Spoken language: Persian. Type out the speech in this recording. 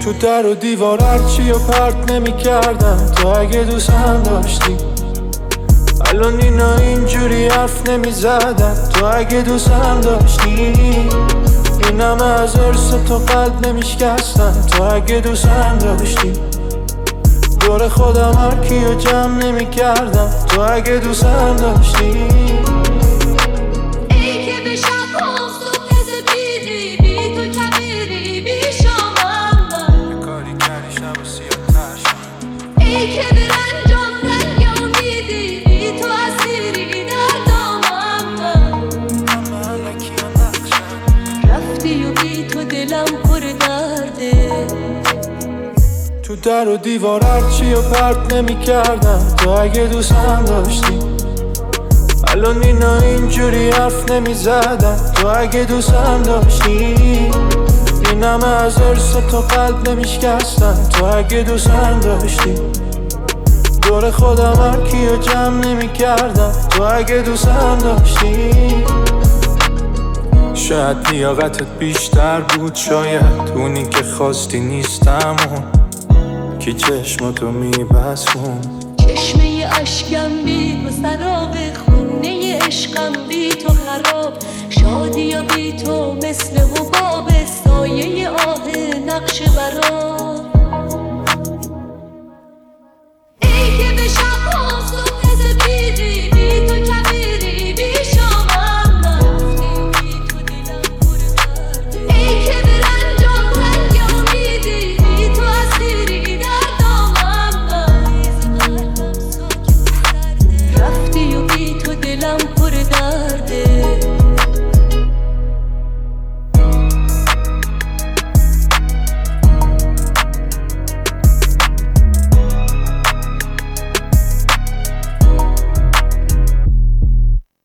تو در و دیوار هرچی و پرت نمی کردم تو اگه دوستم داشتی. الان اینا اینجوری حرف نمی زدم تو اگه دوستم داشتی. این همه از ارس تو قلب نمی شکستم تو اگه دوستم داشتی. دور خودم هر کیو جمع نمی کردم تو اگه دوستم داشتی. ای که به شب ها صبح سپیدی بی تو کبیری بی شامم من. کاری کردی شب و سیاه شد. ای که به رنجام رنگ امیدی بی تو اسیری در دامم من. همه علکی و نقشم رفتی و بی تو دلم پر درده. تو در و دیوار هرچی و پرت نمی کردم تو اگه دوستم داشتی. الان اینا اینجوری حرف نمی زدم تو اگه دوستم داشتی. این همه از ارس تو قلب نمی شکستم تو اگه دوستم داشتی. دور خودم هر کیو جمع نمی کردم تو اگه دوستم داشتی. شاید لیاقتت بیشتر بود، شاید اونی که خواستی نیستم کی چشماتو میبسون. چشمه اشکم بی تو سراب، خونه عشقم بی تو خراب. شادی و بی تو مثل حباب، سایه آه نقش برام. ای که به شبها صبح سپیدی بی تو کبیری بی شامم من. ای که به رنجام رنگ امیدی بی تو اسیری در دامم من. رفتی و بی تو دلم پر درده.